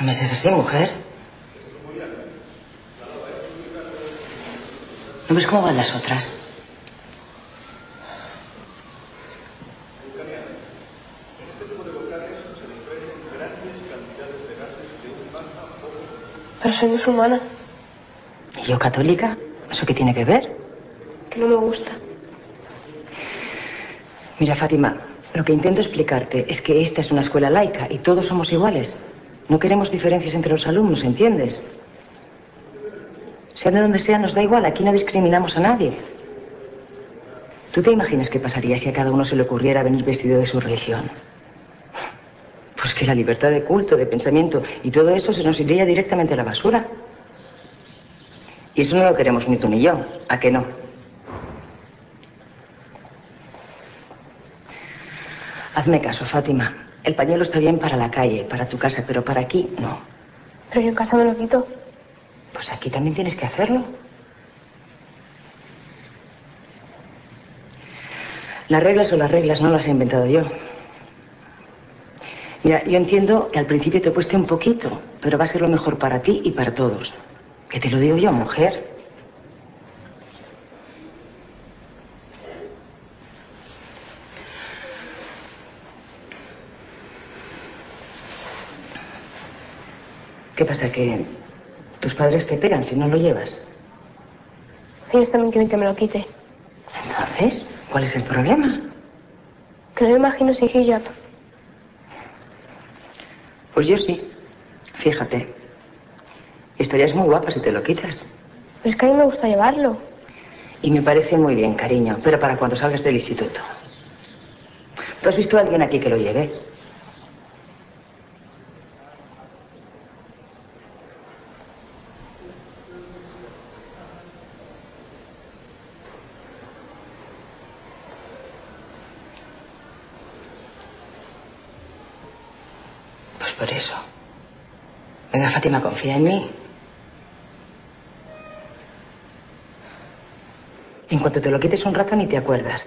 No me seas así, mujer. ¿No ves cómo van las otras? Pero soy musulmana. ¿Y yo católica? ¿Eso qué tiene que ver? Que no me gusta. Mira, Fátima, lo que intento explicarte es que esta es una escuela laica y todos somos iguales. No queremos diferencias entre los alumnos, ¿entiendes? Sean de donde sean, nos da igual. Aquí no discriminamos a nadie. ¿Tú te imaginas qué pasaría si a cada uno se le ocurriera venir vestido de su religión? Pues que la libertad de culto, de pensamiento y todo eso se nos iría directamente a la basura. Y eso no lo queremos ni tú ni yo. ¿A qué no? Hazme caso, Fátima. El pañuelo está bien para la calle, para tu casa, pero para aquí, no. Pero yo en casa me lo quito. Pues aquí también tienes que hacerlo. Las reglas son las reglas, no las he inventado yo. Mira, yo entiendo que al principio te cueste un poquito, pero va a ser lo mejor para ti y para todos. Que te lo digo yo, mujer. ¿Qué pasa? ¿Que tus padres te pegan si no lo llevas? Ellos también quieren que me lo quite. Entonces, ¿cuál es el problema? Que no me imagino sin hijab. Pues yo sí. Fíjate. Estarías muy guapa si te lo quitas. Pero es que a mí me gusta llevarlo. Y me parece muy bien, cariño, pero para cuando salgas del instituto. ¿Tú has visto a alguien aquí que lo lleve? Pues por eso. Venga, Fátima, confía en mí. En cuanto te lo quites un rato ni te acuerdas.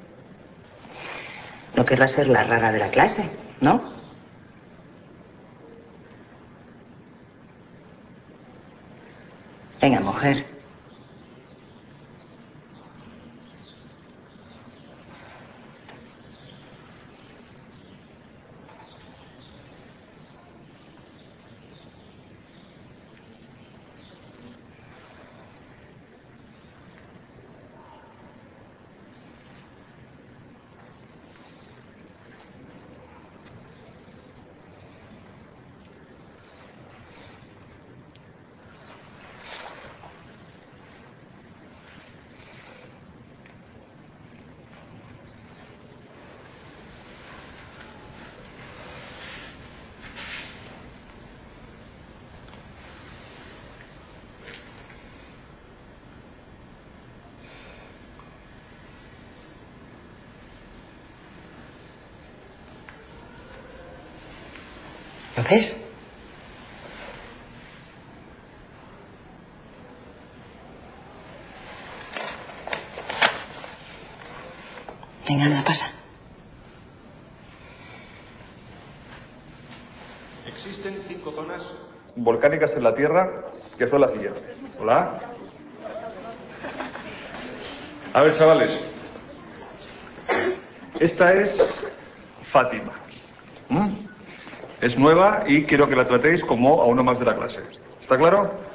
No querrás ser la rara de la clase, ¿no? Venga, mujer. ¿Lo ves? Venga, anda, pasa. Existen 5 zonas volcánicas en la Tierra que son las siguientes. Hola. A ver, chavales. Esta es Fátima. Es nueva y quiero que la tratéis como a uno más de la clase. ¿Está claro?